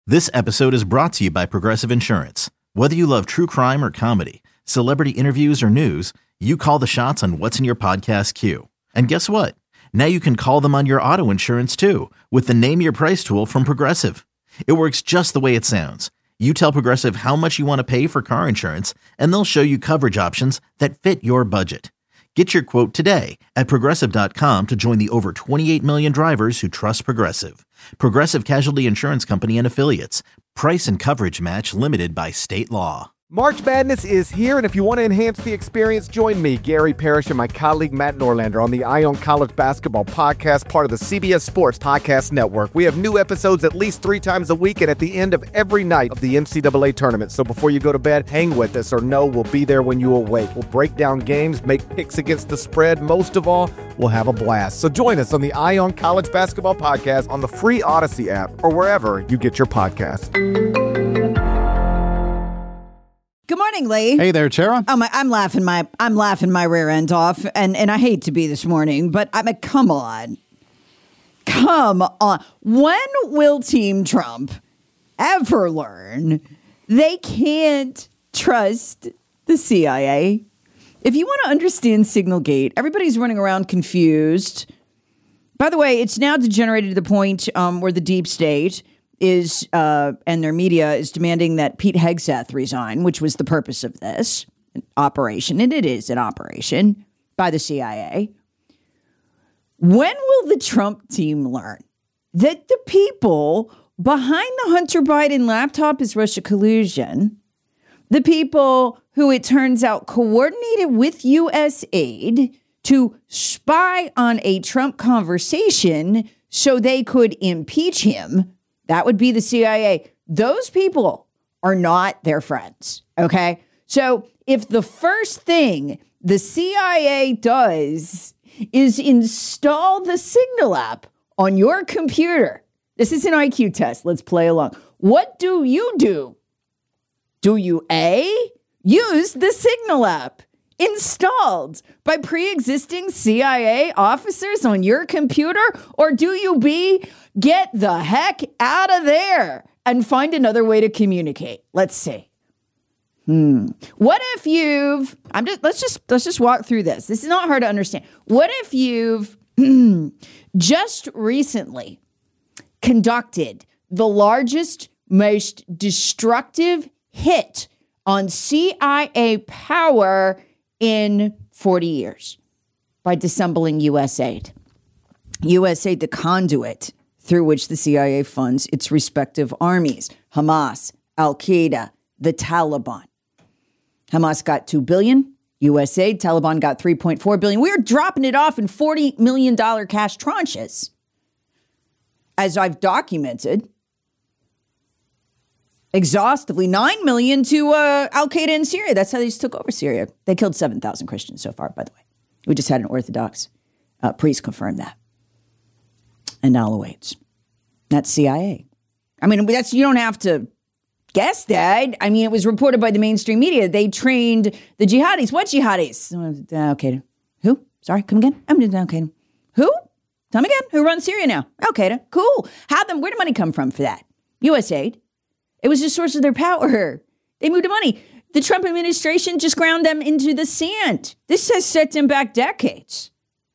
This episode is brought to you by Progressive Insurance. Whether you love true crime or comedy, celebrity interviews or news, you call the shots on what's in your podcast queue. And guess what? Now you can call them on your auto insurance too with the Name Your Price tool from Progressive. It works just the way it sounds. You tell Progressive how much you want to pay for car insurance, and they'll show you coverage options that fit your budget. Get your quote today at Progressive.com to join the over 28 million drivers who trust Progressive. Progressive Casualty Insurance Company and Affiliates. Price and coverage match limited by state law. March Madness is here, and if you want to enhance the experience, join me, Gary Parrish, and my colleague Matt Norlander on the Eye on College Basketball Podcast, part of the CBS Sports Podcast Network. We have new episodes at least 3 times a week and at the end of every night of the NCAA tournament. So before you go to bed, hang with us, or know we'll be there when you awake. We'll break down games, make picks against the spread. Most of all, we'll have a blast. So join us on the Eye on College Basketball Podcast on the free Odyssey app or wherever you get your podcasts. Good morning, Lee. Hey there, Chara. Oh I'm laughing my rear end off, and I hate to be this morning, but come on. When will Team Trump ever learn they can't trust the CIA? If you want to understand Signalgate, everybody's running around confused. By the way, it's now degenerated to the point where the deep state is, and their media is demanding that Pete Hegseth resign, which was the purpose of this operation, and it is an operation by the CIA. When will the Trump team learn that the people behind the Hunter Biden laptop is Russia collusion, the people who it turns out coordinated with U.S. aid to spy on a Trump conversation so they could impeach him? That would be the CIA. Those people are not their friends, okay? So if the first thing the CIA does is install the Signal app on your computer, this is an IQ test. Let's play along. What do? Do you A, use the Signal app installed by pre-existing CIA officers on your computer? Or do you B, get the heck out of there and find another way to communicate? Let's see. What if you've, let's just walk through this. This is not hard to understand. What if you've just recently conducted the largest, most destructive hit on CIA power in 40 years by disassembling USAID? USAID, the conduit through which the CIA funds its respective armies, Hamas, Al-Qaeda, the Taliban. Hamas got $2 billion. USAID, Taliban got $3.4 billion. We are dropping it off in $40 million cash tranches. As I've documented exhaustively, $9 million to Al-Qaeda in Syria. That's how they just took over Syria. They killed 7,000 Christians so far, by the way. We just had an Orthodox priest confirm that. And now awaits. That's CIA. I mean, you don't have to guess that. I mean, it was reported by the mainstream media. They trained the jihadis. What jihadis? Al-Qaeda. Who? Sorry, come again? Al-Qaeda. Who? Tell me again. Who runs Syria now? Al-Qaeda. Cool. Where did money come from for that? USAID. It was the source of their power. They moved the money. The Trump administration just ground them into the sand. This has set them back decades.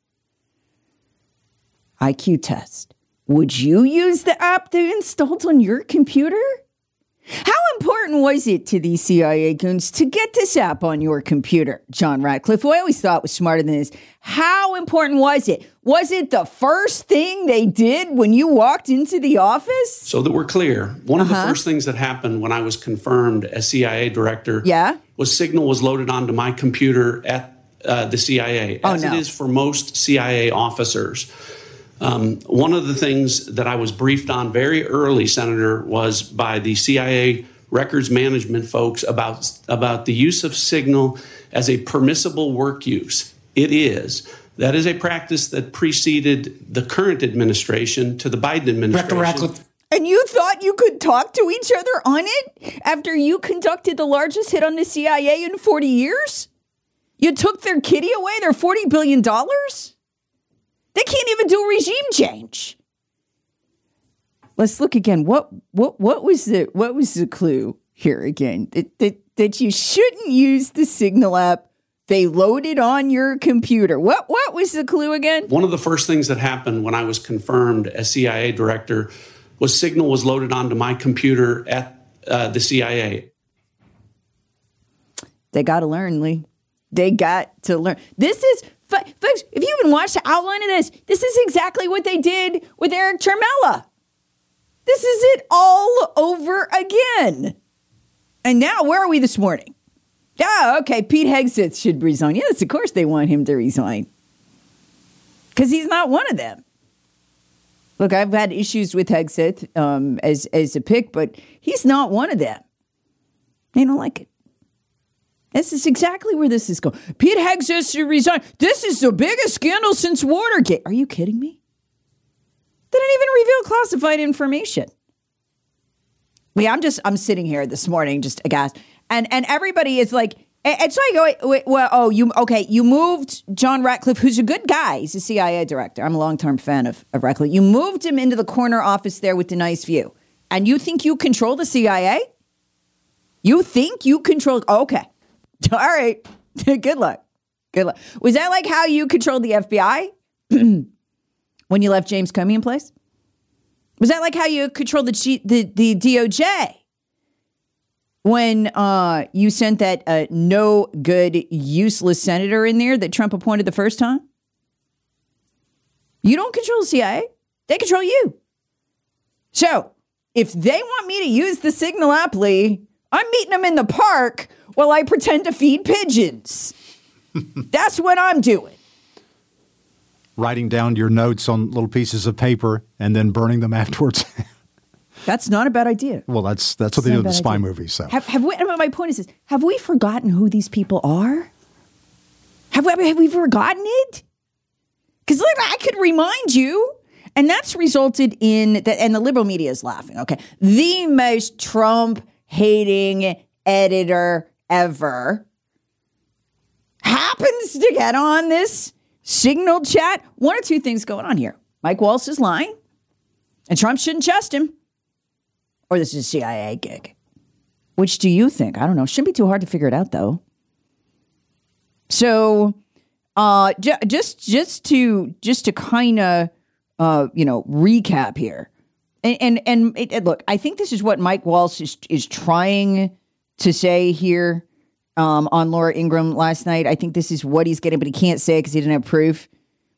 IQ test. Would you use the app they installed on your computer? How important was it to these CIA goons to get this app on your computer? John Ratcliffe, who I always thought was smarter than this. How important was it? Was it the first thing they did when you walked into the office? So that we're clear, one of the first things that happened when I was confirmed as CIA director was Signal was loaded onto my computer at the CIA, as it is for most CIA officers. One of the things that I was briefed on very early, Senator, was by the CIA records management folks about the use of Signal as a permissible work use. It is. That is a practice that preceded the current administration to the Biden administration. And you thought you could talk to each other on it after you conducted the largest hit on the CIA in 40 years? You took their kitty away, their $40 billion? They can't even do regime change. Let's look again. What was the clue here again? That you shouldn't use the Signal app. They loaded on your computer. What was the clue again? One of the first things that happened when I was confirmed as CIA director was Signal was loaded onto my computer at the CIA. They got to learn, Lee. They got to learn. This is, folks, if you even watch the outline of this is exactly what they did with Eric Termella. This is it all over again. And now, where are we this morning? Yeah, okay, Pete Hegseth should resign. Yes, of course they want him to resign. Because he's not one of them. Look, I've had issues with Hegseth as a pick, but he's not one of them. They don't like it. This is exactly where this is going. Pete Hegseth should resign. This is the biggest scandal since Watergate. Are you kidding me? They didn't even reveal classified information. Yeah, I'm sitting here this morning just aghast. And everybody is like, it's like, you moved John Ratcliffe, who's a good guy. He's a CIA director. I'm a long-term fan of Ratcliffe. You moved him into the corner office there with the nice view. And you think you control the CIA? You think you control? Okay. All right. Good luck. Was that like how you controlled the FBI when you left James Comey in place? Was that like how you controlled the DOJ? When you sent that no good, useless senator in there that Trump appointed the first time? You don't control the CIA. They control you. So if they want me to use the Signal app, Lee, I'm meeting them in the park while I pretend to feed pigeons. That's what I'm doing. Writing down your notes on little pieces of paper and then burning them afterwards. That's not a bad idea. Well, that's what they do in the spy movies. So. Have we? My point is this: have we forgotten who these people are? Have we forgotten it? Because I could remind you, and that's resulted in that. And the liberal media is laughing. Okay, the most Trump-hating editor ever happens to get on this Signal chat. One or two things going on here. Mike Waltz is lying, and Trump shouldn't trust him. Or this is a CIA gig. Which do you think? I don't know. Shouldn't be too hard to figure it out, though. So, just to kind of, recap here. And look, I think this is what Mike Waltz is trying to say here on Laura Ingraham last night. I think this is what he's getting, but he can't say it because he didn't have proof.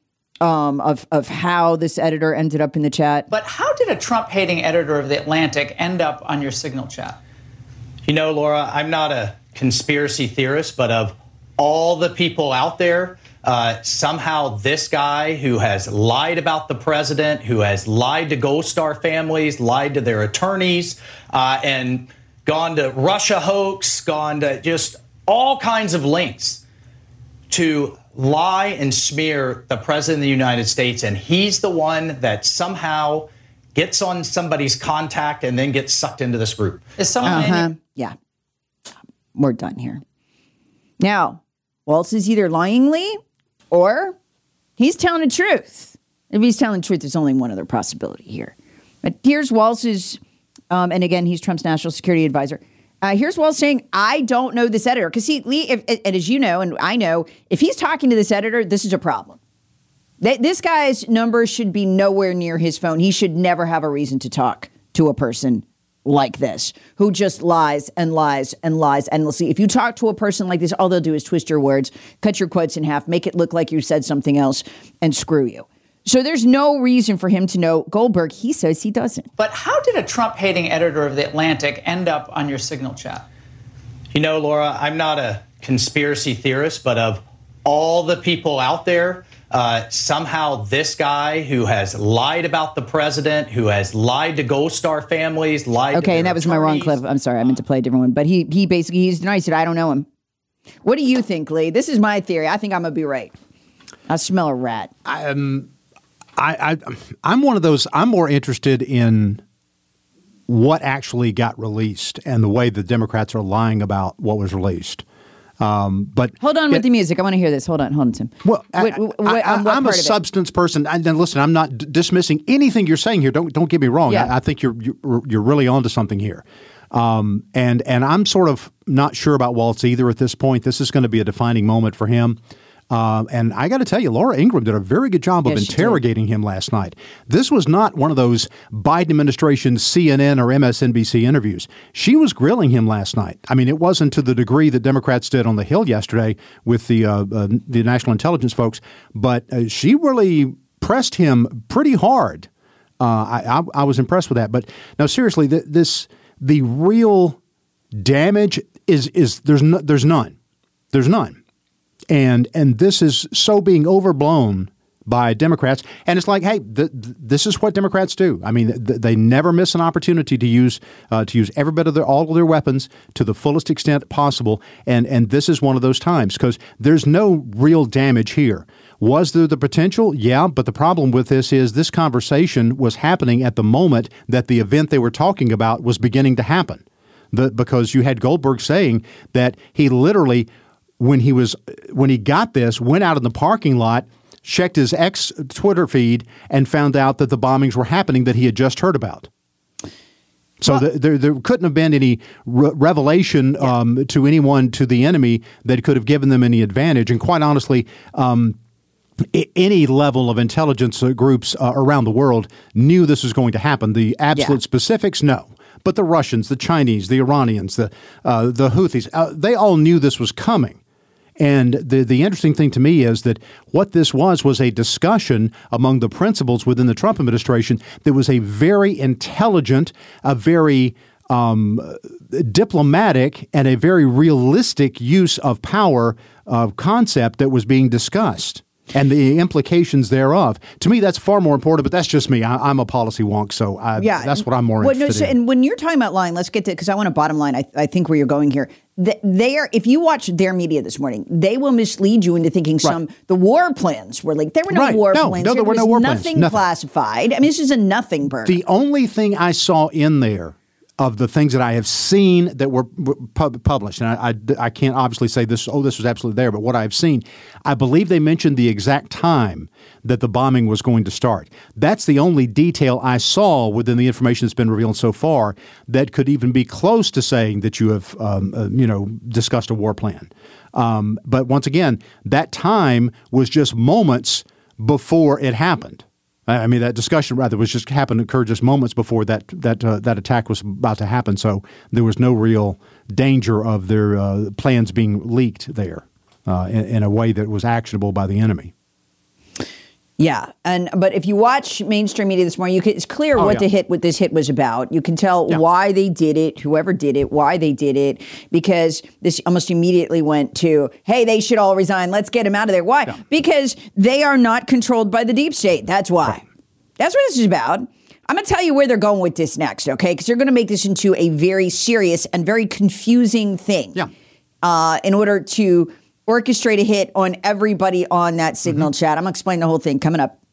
Of how this editor ended up in the chat. But how did a Trump-hating editor of The Atlantic end up on your Signal chat? You know, Laura, I'm not a conspiracy theorist, but of all the people out there, somehow this guy who has lied about the president, who has lied to Gold Star families, lied to their attorneys, and gone to Russia hoax, gone to just all kinds of links to lie and smear the president of the United States, and he's the one that somehow gets on somebody's contact and then gets sucked into this group. Is someone Yeah. We're done here. Now, Waltz is either lyingly or he's telling the truth. If he's telling the truth, there's only one other possibility here. But here's Waltz's, and again, he's Trump's national security advisor. Here's Waltz saying, I don't know this editor. Because Lee, and as you know, and I know, if he's talking to this editor, this is a problem. This guy's number should be nowhere near his phone. He should never have a reason to talk to a person like this, who just lies and lies and lies endlessly. If you talk to a person like this, all they'll do is twist your words, cut your quotes in half, make it look like you said something else, and screw you. So there's no reason for him to know Goldberg. He says he doesn't. But how did a Trump-hating editor of The Atlantic end up on your Signal chat? You know, Laura, I'm not a conspiracy theorist, but of all the people out there, somehow this guy who has lied about the president, who has lied to Gold Star families, lied to and that was my wrong clip. I'm sorry, I meant to play a different one. But he basically, he's denied. He said, I don't know him. What do you think, Lee? This is my theory. I think I'm going to be right. I smell a rat. I'm one of those. I'm more interested in what actually got released and the way the Democrats are lying about what was released. But hold on with the music. I want to hear this. Hold on, Tim. Well, I'm a substance person. And listen, I'm not dismissing anything you're saying here. Don't get me wrong. Yeah. I think you're really onto something here. And I'm sort of not sure about Waltz either at this point. This is going to be a defining moment for him. And I got to tell you, Laura Ingraham did a very good job of interrogating him last night. This was not one of those Biden administration CNN or MSNBC interviews. She was grilling him last night. I mean, it wasn't to the degree that Democrats did on the Hill yesterday with the national intelligence folks, but she really pressed him pretty hard. I was impressed with that. But now, seriously, the real damage is there's none. There's none. And this is so being overblown by Democrats. And it's like, hey, this is what Democrats do. I mean, they never miss an opportunity to use every bit of all of their weapons to the fullest extent possible. And this is one of those times because there's no real damage here. Was there the potential? Yeah, but the problem with this is this conversation was happening at the moment that the event they were talking about was beginning to happen. Because you had Goldberg saying that he literally, when he got this, went out in the parking lot, checked his ex Twitter feed, and found out that the bombings were happening that he had just heard about. So there couldn't have been any revelation to anyone, to the enemy, that could have given them any advantage. And quite honestly, any level of intelligence groups around the world knew this was going to happen. The absolute specifics, no. But the Russians, the Chinese, the Iranians, the Houthis, they all knew this was coming. And the interesting thing to me is that what this was a discussion among the principals within the Trump administration that was a very intelligent, a very diplomatic, and a very realistic use of power concept that was being discussed. And the implications thereof. To me, that's far more important, but that's just me. I'm a policy wonk, so that's what I'm more interested in. And when you're talking about lying, let's get to, because I want a bottom line, I think where you're going here. They are, if you watch their media this morning, they will mislead you into thinking the war plans were like, there were no war plans. No, there were no war plans. Nothing classified. I mean, this is a nothing burger. The only thing I saw in there of the things that I have seen that were published, and I can't obviously say this was absolutely there, but what I've seen, I believe they mentioned the exact time that the bombing was going to start. That's the only detail I saw within the information that's been revealed so far that could even be close to saying that you have, discussed a war plan. But once again, that time was just moments before it happened. I mean, that discussion rather occurred just moments before that attack was about to happen. So there was no real danger of their plans being leaked there in a way that was actionable by the enemy. Yeah, but if you watch mainstream media this morning, it's clear what this hit was about. You can tell why they did it, whoever did it, why they did it, because this almost immediately went to, hey, they should all resign. Let's get them out of there. Why? Yeah. Because they are not controlled by the deep state. That's why. Right. That's what this is about. I'm going to tell you where they're going with this next, okay? Because they're going to make this into a very serious and very confusing thing in order to orchestrate a hit on everybody on that Signal chat. I'm going to explain the whole thing coming up.